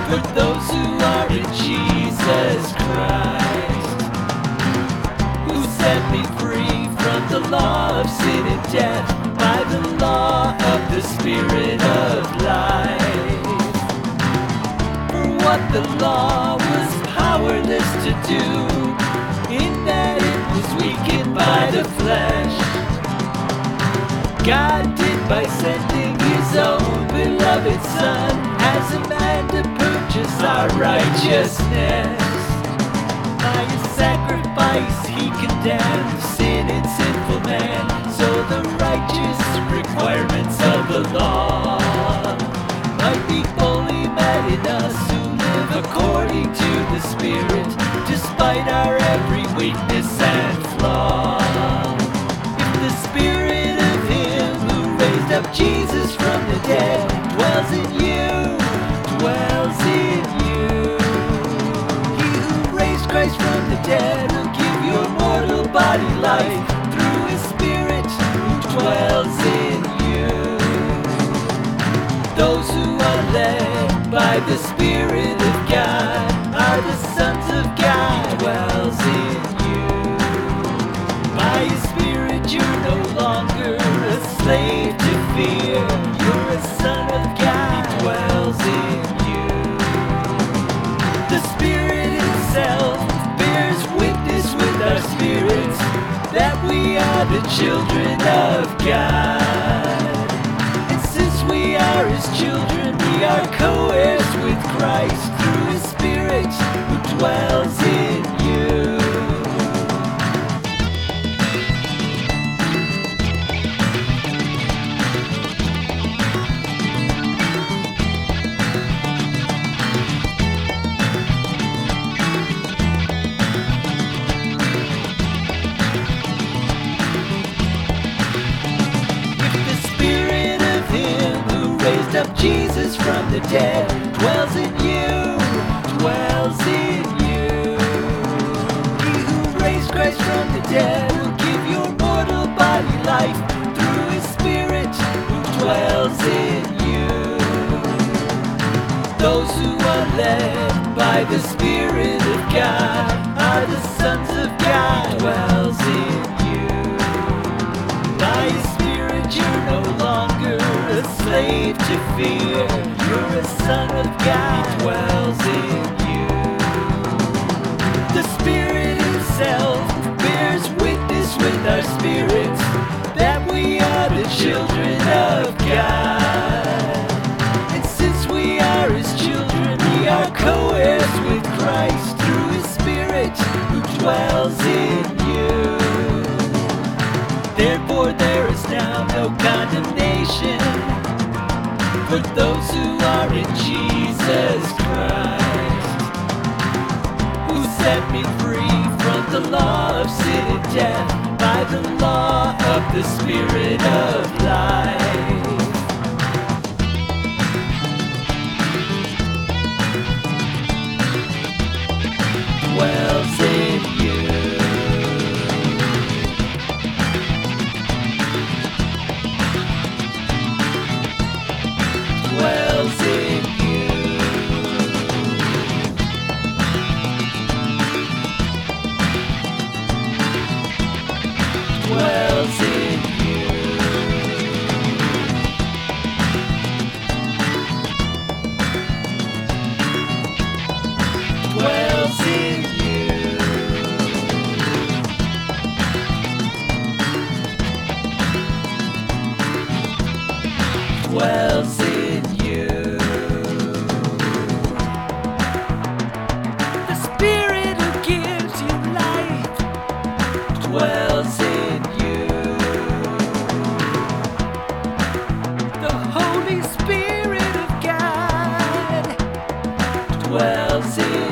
for those who are in Jesus Christ, who set me free from the law of sin and death by the law of the Spirit of life. For what the law was powerless to do, in that it was weakened by the flesh, God did by sending His own beloved Son as a man to purchase our righteousness. By His sacrifice He condemned sin and sinful man, so the righteous requirements of the law might be fully met in us who live according to the Spirit, despite our every weakness and flaw. If the Spirit of Him who raised up Jesus from the dead dwells in you, dwells in you, He who raised Christ from the dead will give your mortal body life through His Spirit who dwells in you. Those who are led by the Spirit of God are the sons of God, dwells in you. By His Spirit you're no longer a slave to fear, you're a son of God, He dwells in you. The Spirit itself bears witness with our spirits that we are the children of God. And since we are His children, we are co-heirs with Christ through His Spirit who dwells in you. Raised up Jesus from the dead dwells in you, dwells in you. He who raised Christ from the dead will give your mortal body life through His Spirit who dwells in you. Those who are led by the Spirit of God are the sons of God, dwells in you. By His Spirit you're no longer a slave to fear, you're a son of God, He dwells in you. The Spirit Himself bears witness with our spirits that we are the children of God. And since we are His children, we are co-heirs with Christ through His Spirit who dwells in you. Therefore there is now no condemnation for those who are in Jesus Christ, who set me free from the law of sin and death by the law of the Spirit of life. Dwells in you. Dwells in you. Dwells in you. Dwells in you. Dwells in you. The Spirit who gives you life dwells in you. The Holy Spirit of God dwells in you.